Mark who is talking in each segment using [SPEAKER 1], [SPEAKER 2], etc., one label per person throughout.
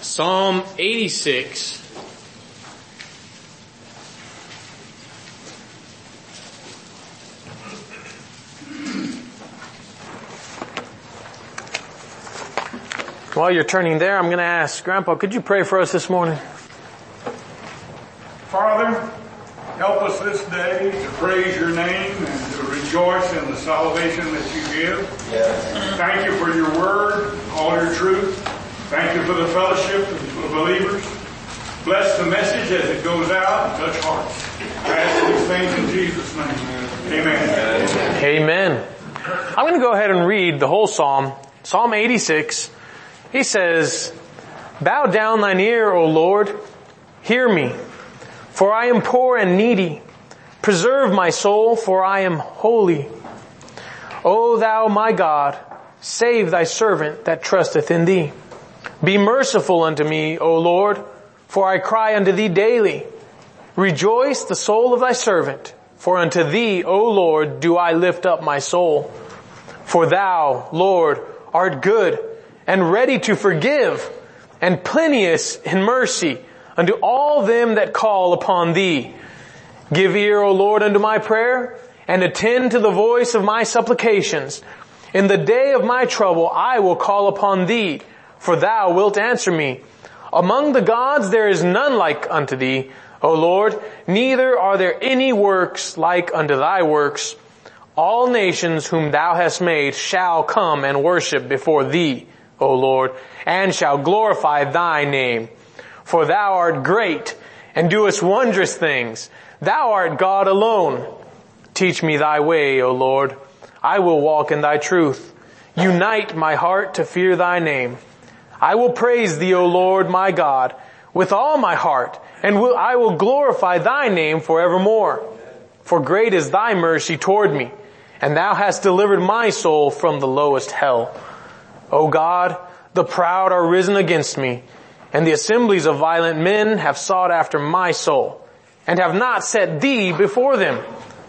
[SPEAKER 1] Psalm 86. While you're turning there, I'm going to ask Grandpa, could you pray for us this morning?
[SPEAKER 2] Father, help us this day to praise your name and to rejoice in the salvation that you give. Yes. Thank you for your word, all your truth. Thank you for the fellowship of the believers. Bless the message as it goes out and touch hearts. I ask these things in Jesus' name. Amen.
[SPEAKER 1] Amen. I'm going to go ahead and read the whole psalm. Psalm 86. He says, "Bow down thine ear, O Lord, hear me, for I am poor and needy. Preserve my soul, for I am holy. O thou my God, save thy servant that trusteth in thee. Be merciful unto me, O Lord, for I cry unto thee daily. Rejoice the soul of thy servant, for unto thee, O Lord, do I lift up my soul. For thou, Lord, art good, and ready to forgive, and plenteous in mercy unto all them that call upon thee. Give ear, O Lord, unto my prayer, and attend to the voice of my supplications. In the day of my trouble I will call upon thee, for thou wilt answer me. Among the gods there is none like unto thee, O Lord, neither are there any works like unto thy works. All nations whom thou hast made shall come and worship before thee, O Lord, and shall glorify thy name. For thou art great, and doest wondrous things. Thou art God alone. Teach me thy way, O Lord. I will walk in thy truth. Unite my heart to fear thy name. I will praise thee, O Lord, my God, with all my heart, and I will glorify thy name forevermore. For great is thy mercy toward me, and thou hast delivered my soul from the lowest hell. O God, the proud are risen against me, and the assemblies of violent men have sought after my soul, and have not set thee before them.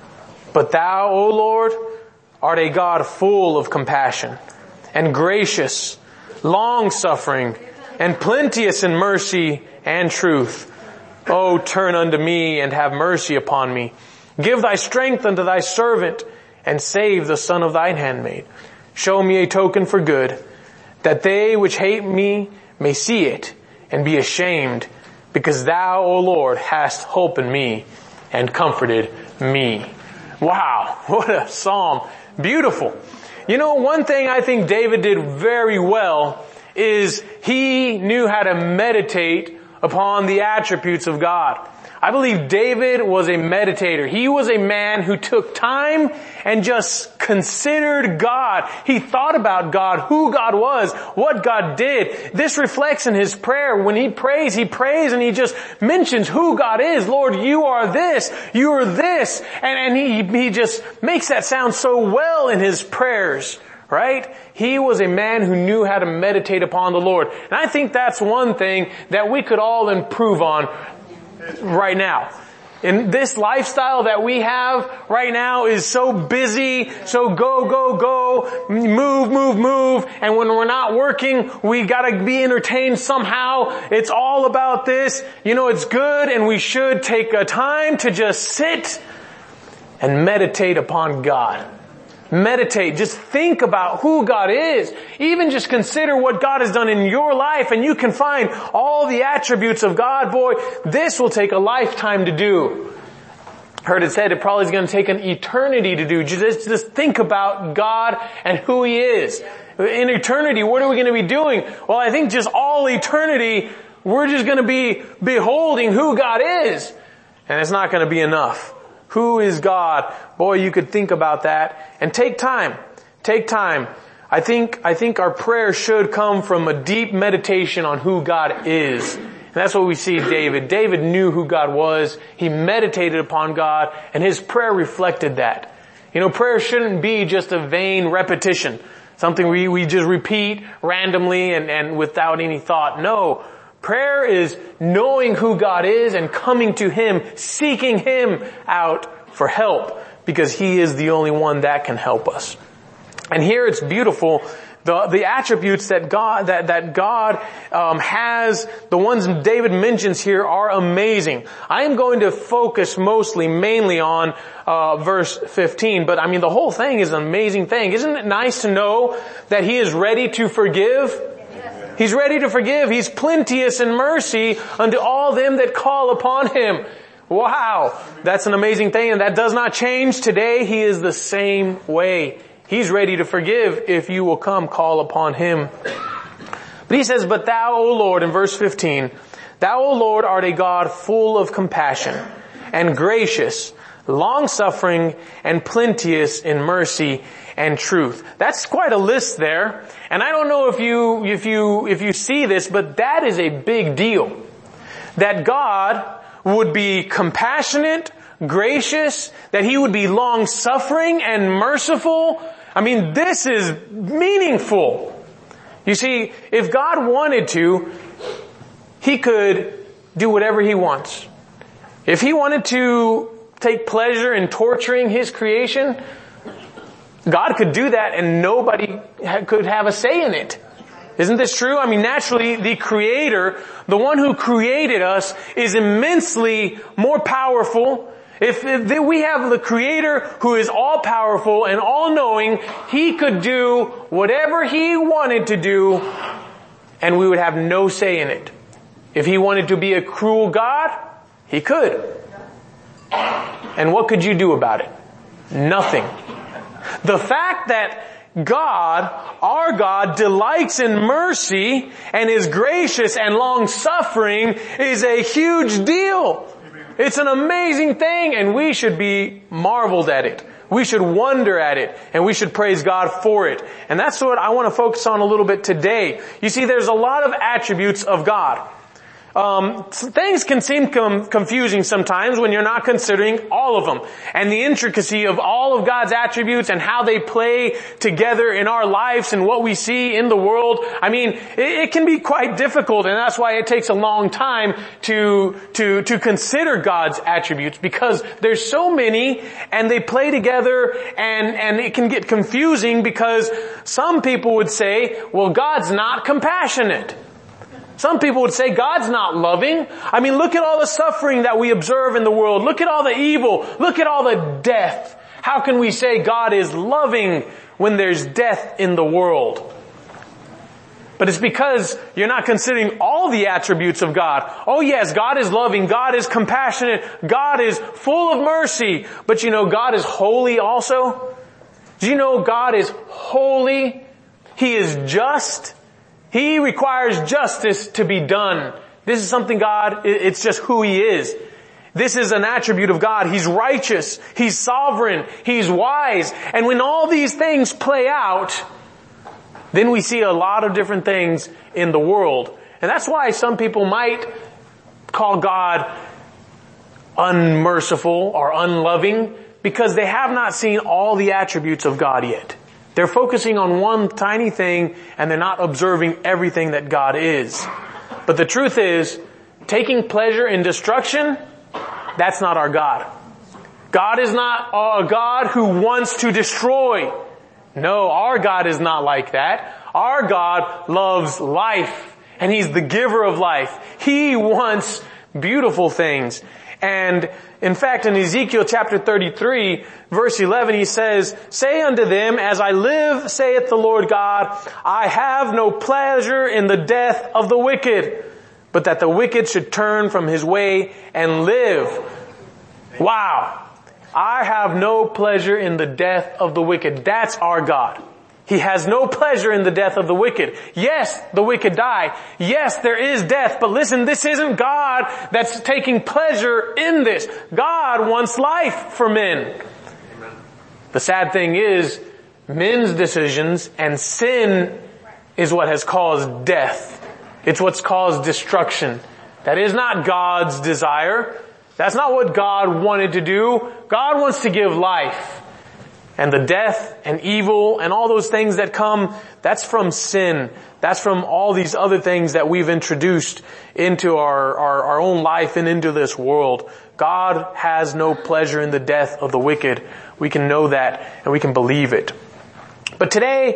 [SPEAKER 1] But thou, O Lord, art a God full of compassion, and gracious, long-suffering, and plenteous in mercy and truth. O turn unto me, and have mercy upon me. Give thy strength unto thy servant, and save the son of thine handmaid. Show me a token for good, that they which hate me may see it, and be ashamed, because thou, O Lord, hast hope in me, and comforted me." Wow, what a psalm. Beautiful. You know, one thing I think David did very well is he knew how to meditate upon the attributes of God. I believe David was a meditator. He was a man who took time and just considered God. He thought about God, who God was, what God did. This reflects in his prayer. When he prays and he just mentions who God is. Lord, you are this, you are this. And he just makes that sound so well in his prayers. Right? He was a man who knew how to meditate upon the Lord. And I think that's one thing that we could all improve on right now. And this lifestyle that we have right now is so busy, so go, move. And when we're not working, we gotta be entertained somehow. It's all about this. You know, it's good, and we should take a time to just sit and meditate upon God. Meditate. Just think about who God is. Even just consider what God has done in your life, and you can find all the attributes of God. Boy, this will take a lifetime to do. Heard it said it probably is going to take an eternity to do. Just think about God and who He is. In eternity, what are we going to be doing? Well, I think just all eternity, we're just going to be beholding who God is. And it's not going to be enough. Who is God? Boy, you could think about that. And take time. Take time. I think our prayer should come from a deep meditation on who God is. And that's what we see David. David knew who God was. He meditated upon God, and his prayer reflected that. You know, prayer shouldn't be just a vain repetition. Something we just repeat randomly and without any thought. No. Prayer is knowing who God is and coming to Him, seeking Him out for help, because He is the only one that can help us. And here it's beautiful The attributes that God has, the ones David mentions here, are amazing. I am going to focus mainly on verse 15, but I mean the whole thing is an amazing thing. Isn't it nice to know that He is ready to forgive? He's ready to forgive. He's plenteous in mercy unto all them that call upon Him. Wow, that's an amazing thing, and that does not change today. He is the same way. He's ready to forgive if you will come call upon Him. But He says, but Thou, O Lord, in verse 15, Thou, O Lord, art a God full of compassion and gracious, long-suffering, and plenteous in mercy and truth. That's quite a list there. And I don't know if you see this, but that is a big deal. That God would be compassionate, gracious, that He would be long-suffering and merciful. I mean, this is meaningful. You see, if God wanted to, He could do whatever He wants. If He wanted to take pleasure in torturing His creation, God could do that and nobody could have a say in it. Isn't this true? I mean, naturally, the Creator, the one who created us, is immensely more powerful. If we have the Creator who is all-powerful and all-knowing, He could do whatever He wanted to do, and we would have no say in it. If He wanted to be a cruel God, He could. And what could you do about it? Nothing. The fact that God, our God, delights in mercy and is gracious and long-suffering is a huge deal. It's an amazing thing, and we should be marveled at it. We should wonder at it, and we should praise God for it. And that's what I want to focus on a little bit today. You see, there's a lot of attributes of God. Things can seem confusing sometimes when you're not considering all of them. And the intricacy of all of God's attributes and how they play together in our lives and what we see in the world. I mean, it can be quite difficult, and that's why it takes a long time to consider God's attributes, because there's so many and they play together, and it can get confusing because some people would say, well, God's not compassionate. Some people would say God's not loving. I mean, look at all the suffering that we observe in the world. Look at all the evil. Look at all the death. How can we say God is loving when there's death in the world? But it's because you're not considering all the attributes of God. Oh yes, God is loving. God is compassionate. God is full of mercy. But you know, God is holy also. Do you know God is holy? He is just. He requires justice to be done. This is something God, it's just who He is. This is an attribute of God. He's righteous. He's sovereign. He's wise. And when all these things play out, then we see a lot of different things in the world. And that's why some people might call God unmerciful or unloving, because they have not seen all the attributes of God yet. They're focusing on one tiny thing, and they're not observing everything that God is. But the truth is, taking pleasure in destruction, that's not our God. God is not a God who wants to destroy. No, our God is not like that. Our God loves life, and He's the giver of life. He wants beautiful things. And in fact, in Ezekiel chapter 33, verse 11, He says, "Say unto them, as I live, saith the Lord God, I have no pleasure in the death of the wicked, but that the wicked should turn from his way and live." Wow. I have no pleasure in the death of the wicked. That's our God. He has no pleasure in the death of the wicked. Yes, the wicked die. Yes, there is death. But listen, this isn't God that's taking pleasure in this. God wants life for men. Amen. The sad thing is, men's decisions and sin is what has caused death. It's what's caused destruction. That is not God's desire. That's not what God wanted to do. God wants to give life. And the death and evil and all those things that come, that's from sin. That's from all these other things that we've introduced into our own life and into this world. God has no pleasure in the death of the wicked. We can know that and we can believe it. But today,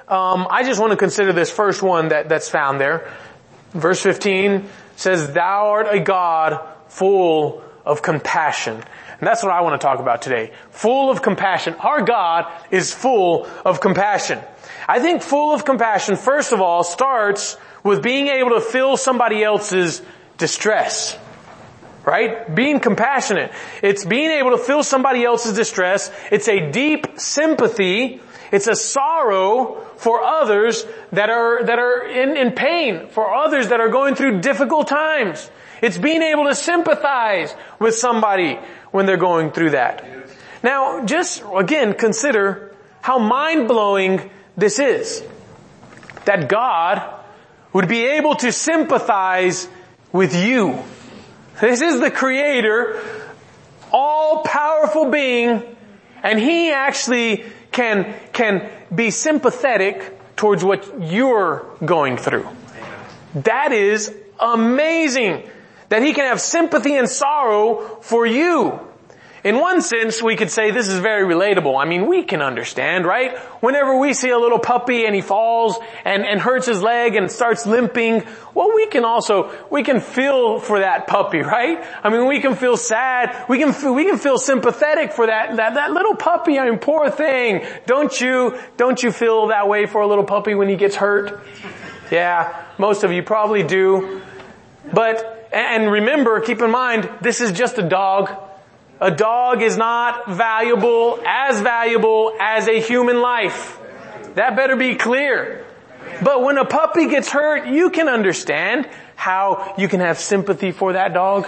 [SPEAKER 1] I just want to consider this first one that's found there. Verse 15 says, "Thou art a God full of compassion." And that's what I want to talk about today. Full of compassion. Our God is full of compassion. I think full of compassion, first of all, starts with being able to feel somebody else's distress. Right? Being compassionate. It's being able to feel somebody else's distress. It's a deep sympathy. It's a sorrow for others that are in pain, for others that are going through difficult times. It's being able to sympathize with somebody when they're going through that. Now, just again, consider how mind-blowing this is. That God would be able to sympathize with you. This is the Creator, all-powerful being, and He actually can be sympathetic towards what you're going through. That is amazing. That He can have sympathy and sorrow for you. In one sense, we could say this is very relatable. I mean, we can understand, right? Whenever we see a little puppy and he falls and hurts his leg and starts limping, well, we can feel for that puppy, right? I mean, we can feel sad. We can feel sympathetic for that little puppy. I mean, poor thing. Don't you feel that way for a little puppy when he gets hurt? Yeah, most of you probably do. And remember, keep in mind, this is just a dog. A dog is not valuable as a human life. That better be clear. But when a puppy gets hurt, you can understand how you can have sympathy for that dog.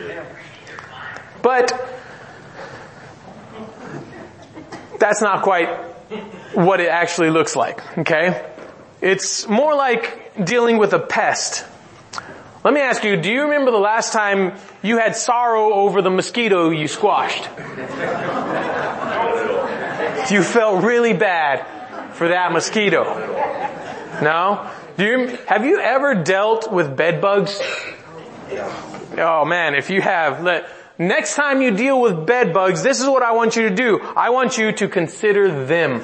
[SPEAKER 1] But that's not quite what it actually looks like, okay? It's more like dealing with a pest. Let me ask you, do you remember the last time you had sorrow over the mosquito you squashed? You felt really bad for that mosquito. No? Have you ever dealt with bed bugs? Oh man, if you have, next time you deal with bed bugs, this is what I want you to do. I want you to consider them.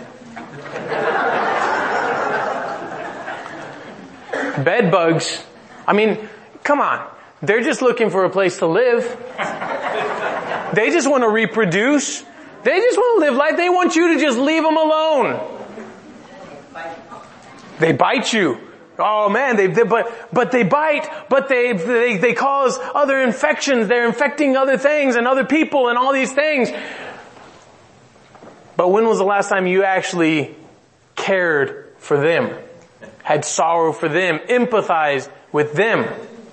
[SPEAKER 1] Bed bugs, I mean, come on. They're just looking for a place to live. They just want to reproduce. They just want to live life. They want you to just leave them alone. They bite you. Oh man, they bite, but they cause other infections. They're infecting other things and other people and all these things. But when was the last time you actually cared for them? Had sorrow for them? Empathized with them?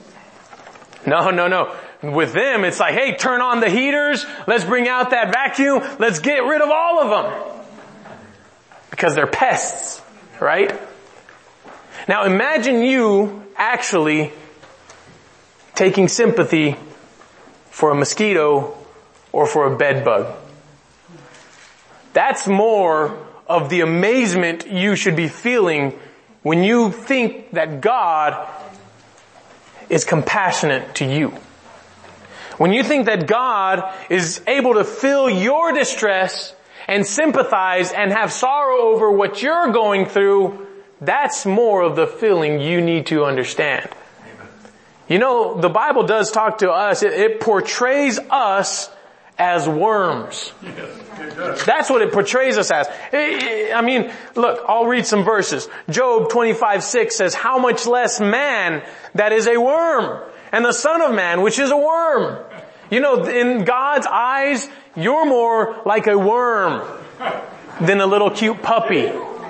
[SPEAKER 1] No. With them, it's like, hey, turn on the heaters. Let's bring out that vacuum. Let's get rid of all of them. Because they're pests, right? Now imagine you actually taking sympathy for a mosquito or for a bed bug. That's more of the amazement you should be feeling when you think that God is compassionate to you. When you think that God is able to feel your distress and sympathize and have sorrow over what you're going through, that's more of the feeling you need to understand. You know, the Bible does talk to us. It portrays us as worms. That's what it portrays us as. I mean, look, I'll read some verses. Job 25:6 says, "How much less man that is a worm, and the Son of Man, which is a worm." You know, in God's eyes, you're more like a worm than a little cute puppy.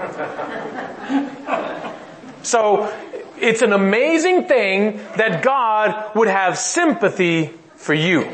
[SPEAKER 1] So, it's an amazing thing that God would have sympathy for you.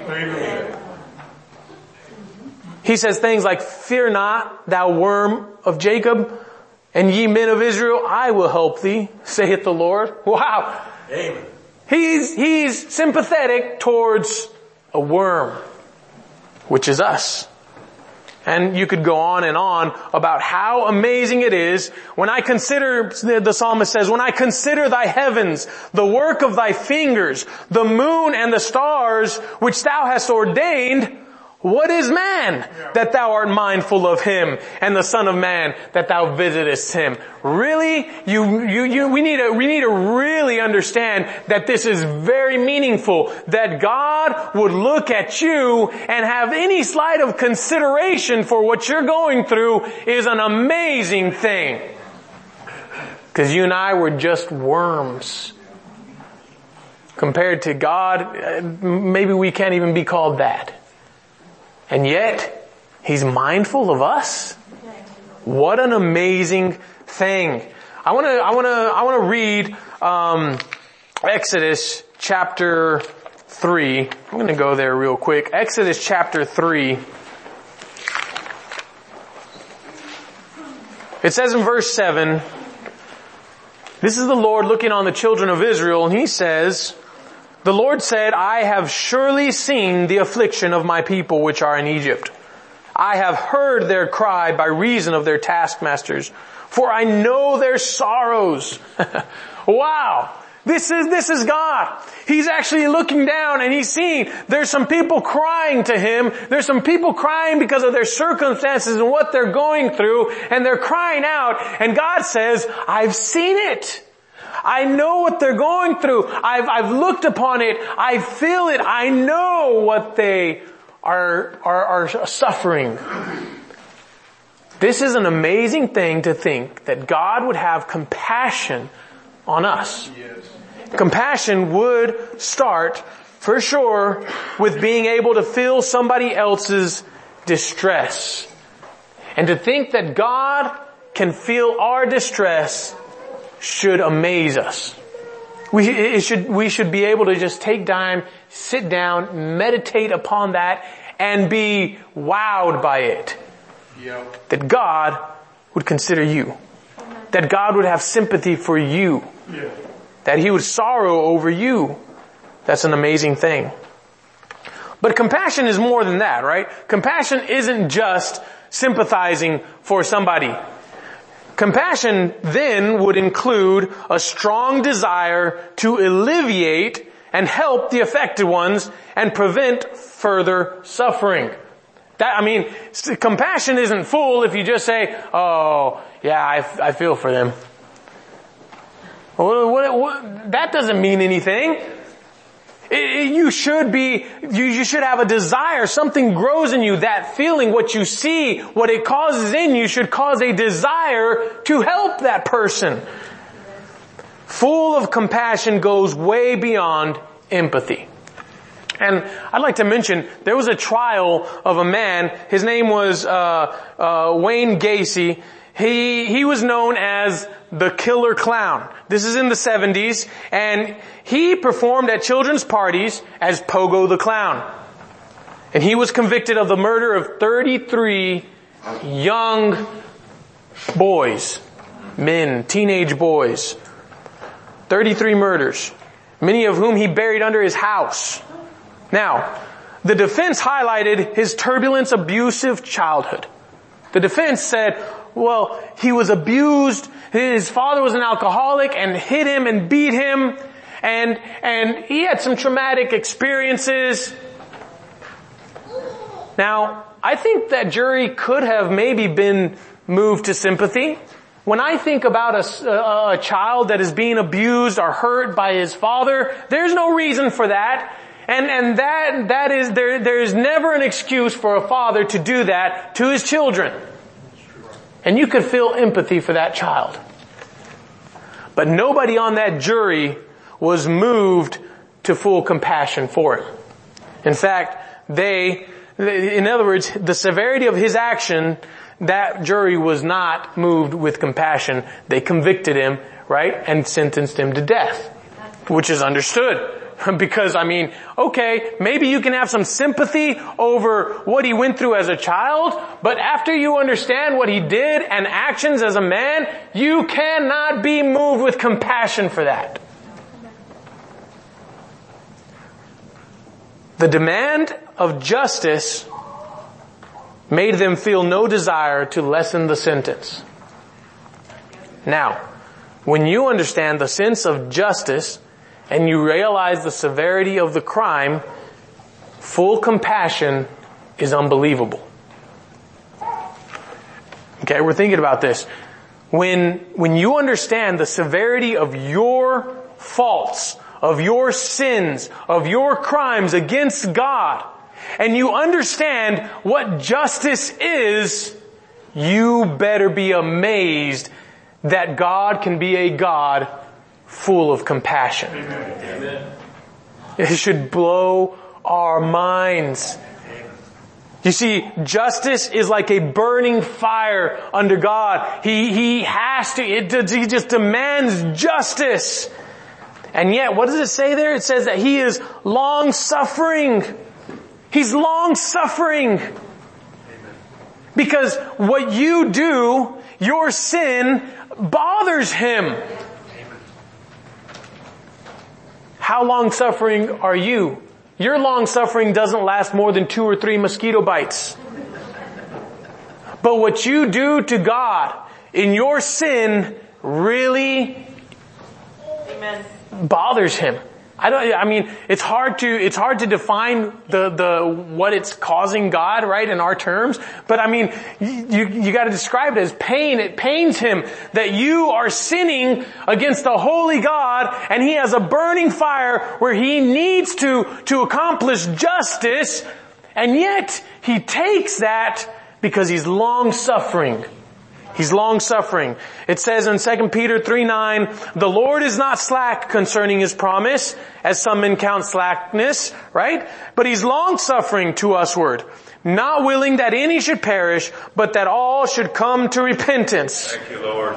[SPEAKER 1] He says things like, "Fear not, thou worm of Jacob, and ye men of Israel, I will help thee, saith the Lord." Wow. Amen. He's sympathetic towards a worm, which is us. And you could go on and on about how amazing it is when I consider, the psalmist says, "When I consider thy heavens, the work of thy fingers, the moon and the stars which thou hast ordained, What is man that thou art mindful of him, and the son of man that thou visitest him? Really? We need to really understand that this is very meaningful, that God would look at you and have any slight of consideration for what you're going through is an amazing thing. Because you and I were just worms. Compared to God, maybe we can't even be called that. And yet, He's mindful of us. What an amazing thing. I want to read, Exodus chapter 3. I'm going to go there real quick. Exodus chapter 3. It says in verse 7, this is the Lord looking on the children of Israel, and He says, the Lord said, I have surely seen the affliction of my people which are in Egypt. I have heard their cry by reason of their taskmasters, for I know their sorrows. Wow. This is God. He's actually looking down and He's seeing there's some people crying to Him. There's some people crying because of their circumstances and what they're going through, and they're crying out, and God says, I've seen it. I know what they're going through. I've looked upon it. I feel it. I know what they are suffering. This is an amazing thing to think that God would have compassion on us. Yes. Compassion would start, for sure, with being able to feel somebody else's distress. And to think that God can feel our distress should amaze us. We should be able to just take time, sit down, meditate upon that, and be wowed by it. Yep. That God would consider you. That God would have sympathy for you. Yeah. That He would sorrow over you. That's an amazing thing. But compassion is more than that, right? Compassion isn't just sympathizing for somebody. Compassion then would include a strong desire to alleviate and help the affected ones and prevent further suffering. Compassion isn't full if you just say, oh, yeah, I feel for them. That doesn't mean anything. You should have a desire. Something grows in you. That feeling, what you see, what it causes in you should cause a desire to help that person. Full of compassion goes way beyond empathy. And I'd like to mention, there was a trial of a man. His name was Wayne Gacy. He was known as the Killer Clown. This is in the 70s, and he performed at children's parties as Pogo the Clown. And he was convicted of the murder of 33 young boys, men, teenage boys. 33 murders, many of whom he buried under his house. Now, the defense highlighted his turbulent, abusive childhood. The defense said, well, he was abused. His father was an alcoholic and hit him and beat him. And he had some traumatic experiences. Now, I think that jury could have maybe been moved to sympathy. When I think about a child that is being abused or hurt by his father, there's no reason for that. And that is, there is never an excuse for a father to do that to his children. And you could feel empathy for that child. But nobody on that jury was moved to full compassion for it. In fact, in other words, the severity of his action, that jury was not moved with compassion. They convicted him, right, and sentenced him to death, which is understood. Because, okay, maybe you can have some sympathy over what he went through as a child, but after you understand what he did and actions as a man, you cannot be moved with compassion for that. The demand of justice made them feel no desire to lessen the sentence. Now, when you understand the sense of justice and you realize the severity of the crime, full compassion is unbelievable. Okay, we're thinking about this. When you understand the severity of your faults, of your sins, of your crimes against God, and you understand what justice is, you better be amazed that God can be a God full of compassion. Amen. It should blow our minds. You see, justice is like a burning fire under God. He just demands justice. And yet, what does it say there? It says that He is long-suffering. He's long-suffering. Because what you do, your sin, bothers Him. How long-suffering are you? Your long-suffering doesn't last more than 2 or 3 mosquito bites. But what you do to God in your sin really bothers Him. It's hard to define what it's causing God, right, in our terms. But you gotta describe it as pain. It pains Him that you are sinning against the holy God, and He has a burning fire where He needs to accomplish justice, and yet He takes that because He's long-suffering. He's long-suffering. It says in 2 Peter 3:9, the Lord is not slack concerning His promise, as some men count slackness, right? But He's long-suffering to usward, not willing that any should perish, but that all should come to repentance.
[SPEAKER 3] Thank you, Lord.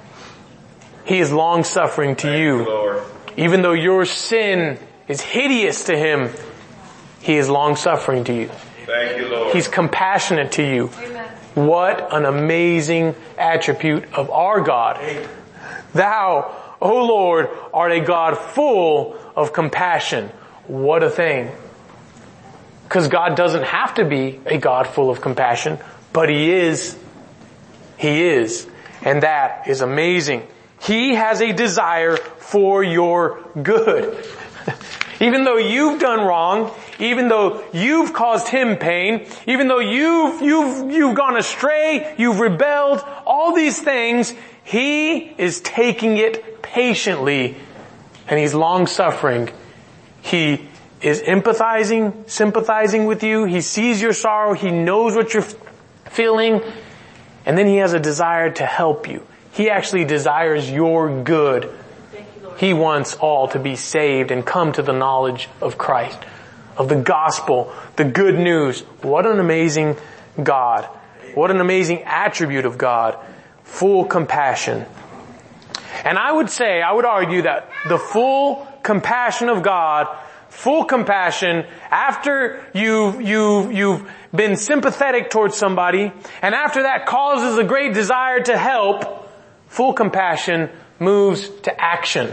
[SPEAKER 1] He is long-suffering to you.
[SPEAKER 3] Lord.
[SPEAKER 1] Even though your sin is hideous to Him, He is long-suffering to you.
[SPEAKER 3] Thank you, Lord.
[SPEAKER 1] He's compassionate to you. Amen. What an amazing attribute of our God. Thou, O Lord, art a God full of compassion. What a thing. Because God doesn't have to be a God full of compassion, but He is. He is. And that is amazing. He has a desire for your good. Even though you've done wrong, even though you've caused Him pain, even though you've gone astray, you've rebelled, all these things, He is taking it patiently, and He's long-suffering. He is empathizing, sympathizing with you. He sees your sorrow. He knows what you're feeling, and then He has a desire to help you. He actually desires your good. He wants all to be saved and come to the knowledge of Christ, of the gospel, the good news. What an amazing God. What an amazing attribute of God. Full compassion. And I would argue that the full compassion of God, full compassion after you've been sympathetic towards somebody, and after that causes a great desire to help, full compassion moves to action.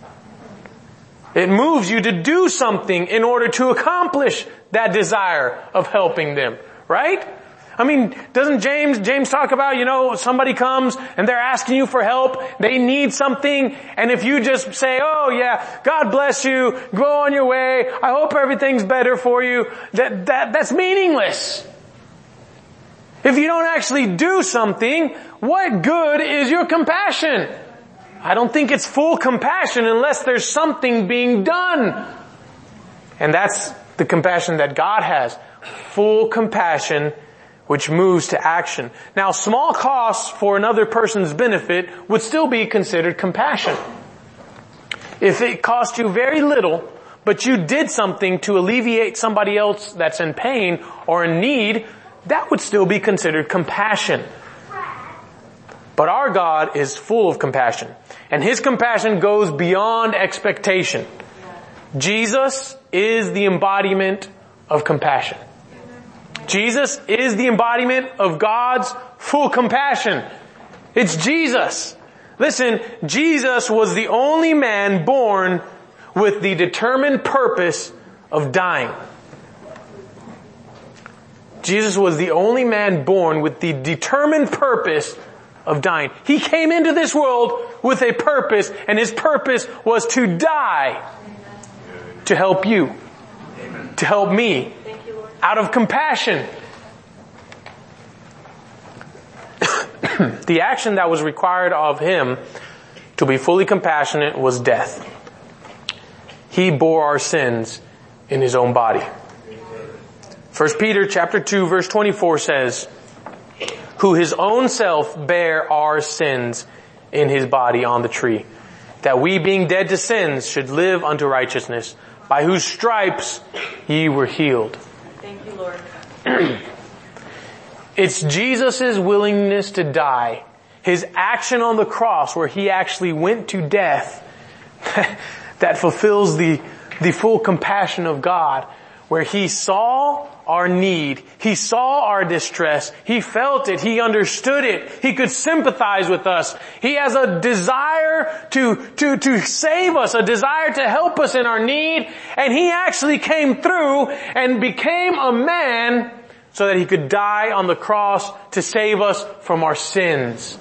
[SPEAKER 1] It moves you to do something in order to accomplish that desire of helping them, right? Doesn't James talk about, somebody comes and they're asking you for help, they need something, and if you just say, oh yeah, God bless you, go on your way, I hope everything's better for you, that's meaningless. If you don't actually do something, what good is your compassion? I don't think it's full compassion unless there's something being done. And that's the compassion that God has. Full compassion, which moves to action. Now, small costs for another person's benefit would still be considered compassion. If it cost you very little, but you did something to alleviate somebody else that's in pain or in need, that would still be considered compassion. But our God is full of compassion. And His compassion goes beyond expectation. Jesus is the embodiment of compassion. Jesus is the embodiment of God's full compassion. It's Jesus. Listen, Jesus was the only man born with the determined purpose of dying. Jesus was the only man born with the determined purpose of dying. He came into this world with a purpose, and His purpose was to die. To help you. To help me. out of compassion. The action that was required of him to be fully compassionate was death. He bore our sins in his own body. 1 Peter chapter 2 verse 24 says, who his own self bare our sins in his body on the tree, that we being dead to sins should live unto righteousness, by whose stripes ye were healed.
[SPEAKER 3] Thank you, Lord.
[SPEAKER 1] It's Jesus' willingness to die, his action on the cross where he actually went to death, that fulfills the full compassion of God, where he saw our need, he saw our distress, he felt it, he understood it, he could sympathize with us. He has a desire to save us, a desire to help us in our need, and he actually came through and became a man so that he could die on the cross to save us from our sins.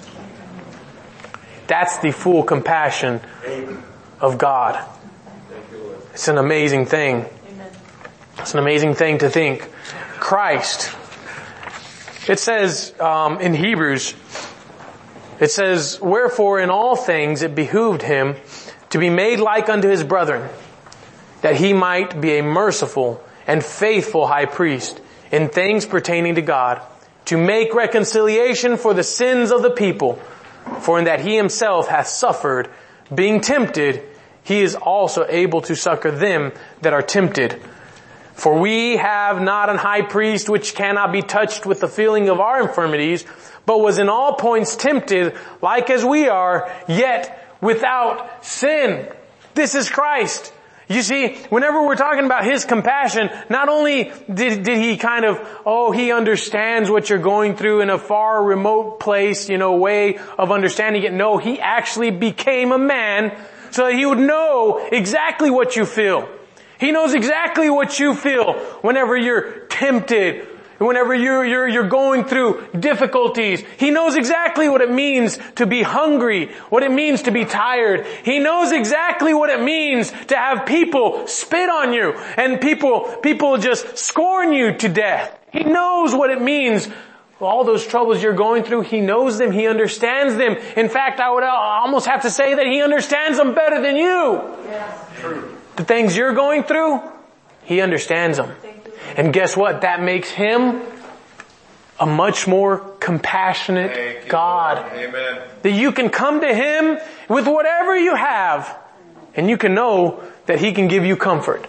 [SPEAKER 1] That's the full compassion of God. It's an amazing thing. It's an amazing thing to think. Christ. It says in Hebrews, it says, wherefore in all things it behooved him to be made like unto his brethren, that he might be a merciful and faithful high priest in things pertaining to God, to make reconciliation for the sins of the people. For in that he himself hath suffered, being tempted, he is also able to succor them that are tempted. For we have not an high priest which cannot be touched with the feeling of our infirmities, but was in all points tempted, like as we are, yet without sin. This is Christ. You see, whenever we're talking about his compassion, not only did he kind of, he understands what you're going through in a far remote place, way of understanding it. No, he actually became a man so that he would know exactly what you feel. He knows exactly what you feel whenever you're tempted, whenever you're going through difficulties. He knows exactly what it means to be hungry, what it means to be tired. He knows exactly what it means to have people spit on you and people just scorn you to death. He knows what it means. All those troubles you're going through, he knows them, he understands them. In fact, I would almost have to say that he understands them better than you.
[SPEAKER 3] Yes.
[SPEAKER 2] True.
[SPEAKER 1] The things you're going through, he understands them. And guess what? That makes him a much more compassionate God.
[SPEAKER 4] Amen.
[SPEAKER 1] That you can come to him with whatever you have, and you can know that he can give you comfort.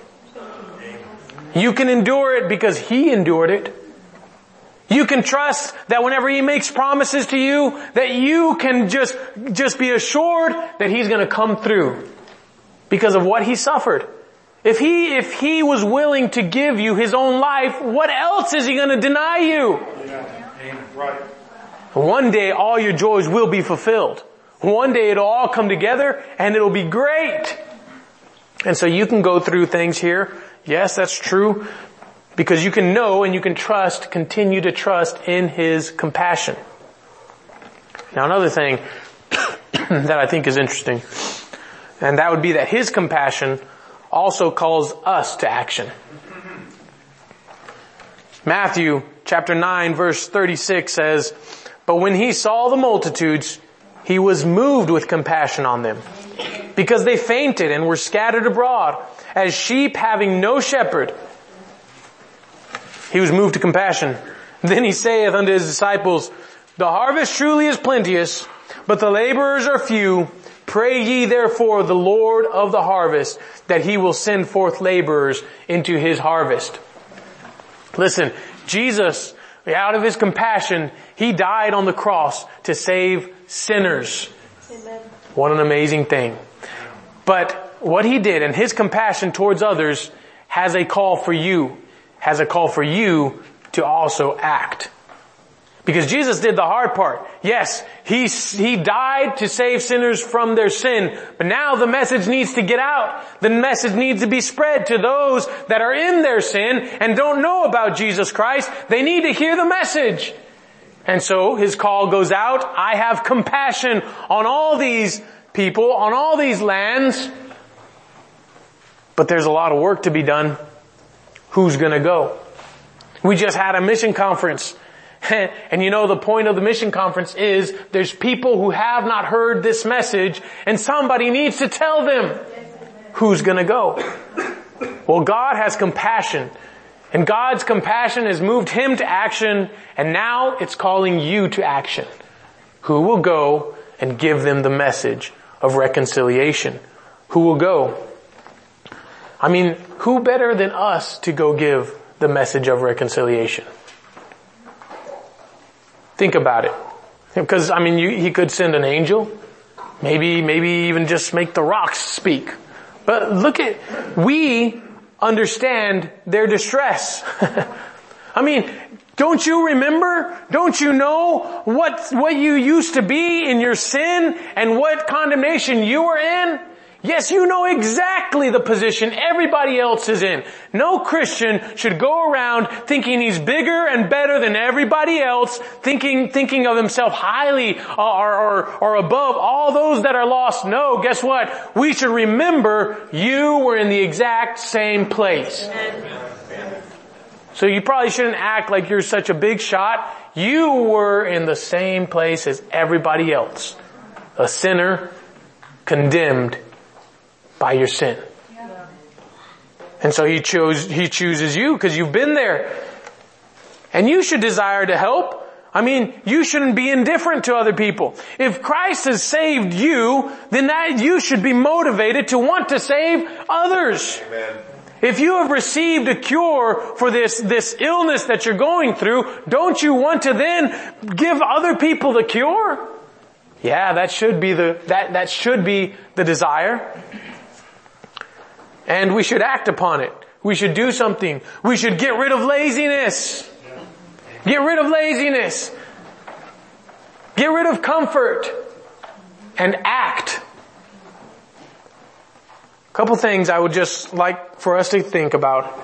[SPEAKER 1] You can endure it because he endured it. You can trust that whenever he makes promises to you, that you can just be assured that he's going to come through because of what he suffered. If he was willing to give you his own life, what else is he going to deny you?
[SPEAKER 2] Amen. Right.
[SPEAKER 1] One day all your joys will be fulfilled. One day it'll all come together and it'll be great. And so you can go through things here. Yes, that's true. Because you can know and you can trust, continue to trust in his compassion. Now another thing that I think is interesting, and that would be that his compassion also calls us to action. Matthew chapter 9 verse 36 says, but when he saw the multitudes, he was moved with compassion on them, because they fainted and were scattered abroad, as sheep having no shepherd. He was moved to compassion. Then he saith unto his disciples, the harvest truly is plenteous, but the laborers are few. Pray ye therefore the Lord of the harvest, that he will send forth laborers into his harvest. Listen, Jesus, out of his compassion, he died on the cross to save sinners.
[SPEAKER 3] Amen.
[SPEAKER 1] What an amazing thing. But what he did and his compassion towards others has a call for you. Has a call for you to also act. Because Jesus did the hard part. Yes, he died to save sinners from their sin. But now the message needs to get out. The message needs to be spread to those that are in their sin and don't know about Jesus Christ. They need to hear the message. And so his call goes out. I have compassion on all these people, on all these lands. But there's a lot of work to be done. Who's going to go? We just had a mission conference. And you know, the point of the mission conference is there's people who have not heard this message and somebody needs to tell them who's going to go. Well, God has compassion, and God's compassion has moved him to action, and now it's calling you to action. Who will go and give them the message of reconciliation? Who will go? I mean, who better than us to go give the message of reconciliation? Think about it. Because, I mean, he could send an angel. Maybe even just make the rocks speak. But look we understand their distress. I mean, don't you remember? Don't you know what you used to be in your sin and what condemnation you were in? Yes, you know exactly the position everybody else is in. No Christian should go around thinking he's bigger and better than everybody else, thinking of himself highly or above all those that are lost. No, guess what? We should remember you were in the exact same place. So you probably shouldn't act like you're such a big shot. You were in the same place as everybody else. A sinner, condemned by your sin. And so he chooses you because you've been there. And you should desire to help. I mean, you shouldn't be indifferent to other people. If Christ has saved you, then that you should be motivated to want to save others. Amen. If you have received a cure for this illness that you're going through, don't you want to then give other people the cure? Yeah, that should be the desire. And we should act upon it. We should do something. We should get rid of laziness. Get rid of laziness. Get rid of comfort. And act. A couple things I would just like for us to think about.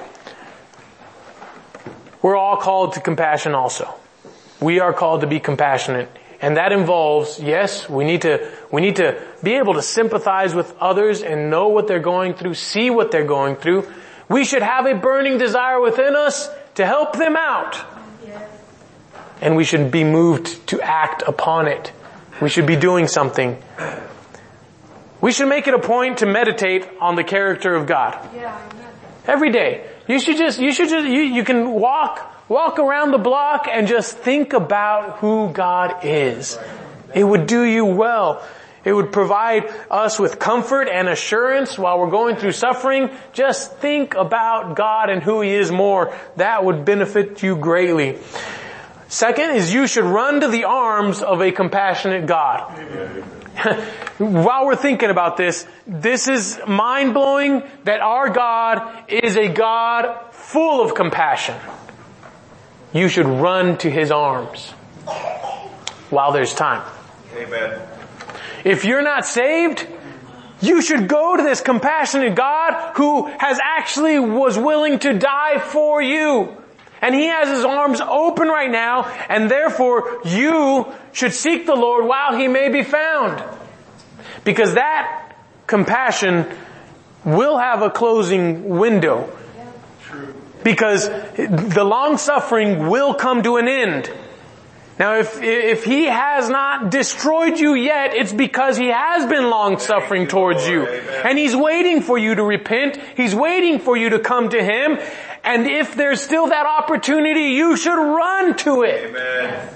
[SPEAKER 1] We're all called to compassion also. We are called to be compassionate. And that involves, yes, we need to be able to sympathize with others and know what they're going through, see what they're going through. We should have a burning desire within us to help them out. Yes. And we should be moved to act upon it. We should be doing something. We should make it a point to meditate on the character of God. Yeah. Every day. You can walk around the block and just think about who God is. It would do you well. It would provide us with comfort and assurance while we're going through suffering. Just think about God and who He is more. That would benefit you greatly. Second is you should run to the arms of a compassionate God. While we're thinking about this is mind-blowing that our God is a God full of compassion. You should run to His arms while there's time. Amen. If you're not saved, you should go to this compassionate God who was willing to die for you. And He has His arms open right now, and therefore you should seek the Lord while He may be found. Because that compassion will have a closing window. Because the long suffering will come to an end. Now if He has not destroyed you yet, it's because He has been long suffering towards you. And He's waiting for you to repent. He's waiting for you to come to Him. And if there's still that opportunity, you should run to it. Amen.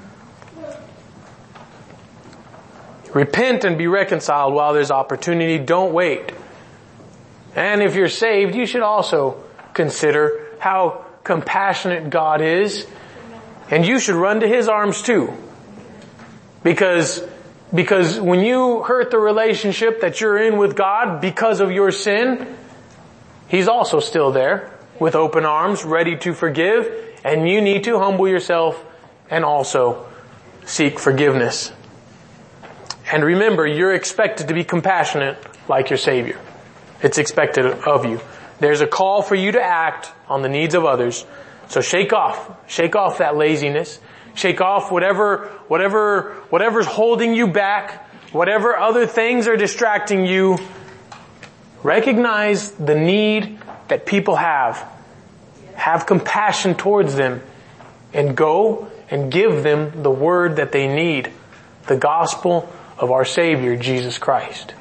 [SPEAKER 1] Repent and be reconciled while there's opportunity. Don't wait. And if you're saved, you should also consider how compassionate God is. And you should run to His arms too. Because when you hurt the relationship that you're in with God because of your sin, He's also still there with open arms, ready to forgive. And you need to humble yourself and also seek forgiveness. And remember, you're expected to be compassionate like your Savior. It's expected of you. There's a call for you to act on the needs of others. So shake off that laziness. Shake off whatever's holding you back, whatever other things are distracting you. Recognize the need that people have have compassion towards them, and go and give them the word that they need, the gospel of our Savior, Jesus Christ.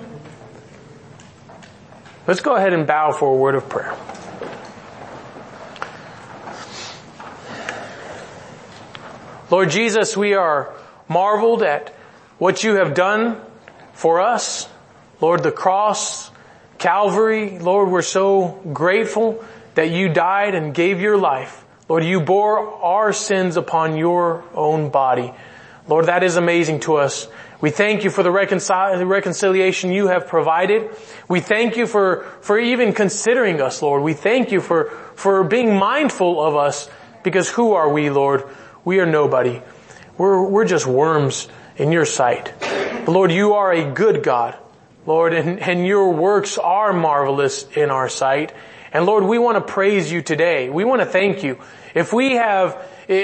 [SPEAKER 1] Let's go ahead and bow for a word of prayer. Lord Jesus, we are marveled at what you have done for us. Lord, the cross, Calvary, Lord, we're so grateful that you died and gave your life. Lord, you bore our sins upon your own body. Lord, that is amazing to us. We thank you for the reconciliation you have provided. We thank you for even considering us, Lord. We thank you for being mindful of us, because who are we, Lord? We are nobody. We're just worms in your sight. But Lord, you are a good God, Lord, and your works are marvelous in our sight. And Lord, we want to praise you today. We want to thank you. If we have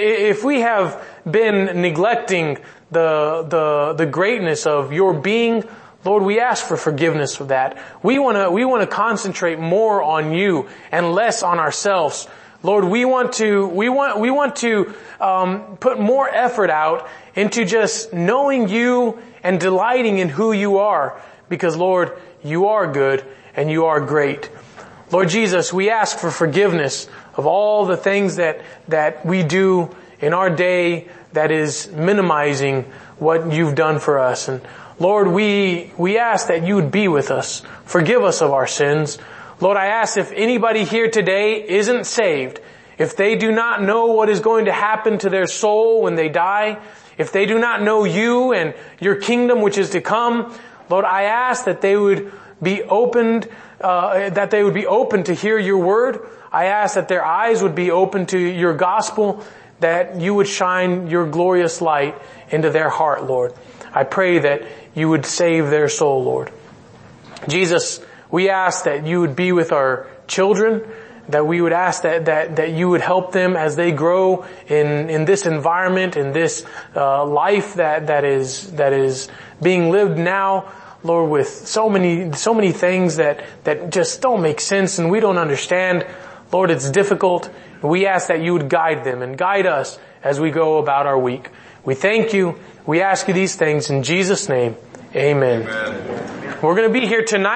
[SPEAKER 1] been neglecting the greatness of your being, Lord, we ask for forgiveness for that. We want to concentrate more on you and less on ourselves. Lord, we want to put more effort out into just knowing you and delighting in who you are, because Lord, you are good and you are great. Lord Jesus, we ask for forgiveness of all the things that we do in our day that is minimizing what you've done for us. And Lord, we ask that you would be with us. Forgive us of our sins. Lord, I ask if anybody here today isn't saved, if they do not know what is going to happen to their soul when they die, if they do not know you and your kingdom which is to come, Lord, I ask that they would be opened, to hear your word. I ask that their eyes would be open to your gospel, that you would shine your glorious light into their heart, Lord. I pray that you would save their soul, Lord. Jesus, we ask that you would be with our children, that we would ask that you would help them as they grow in this environment, in this life that is being lived now, Lord, with so many things that just don't make sense and we don't understand. Lord, it's difficult. We ask that you would guide them and guide us as we go about our week. We thank you. We ask you these things in Jesus' name. Amen. We're going to be here tonight.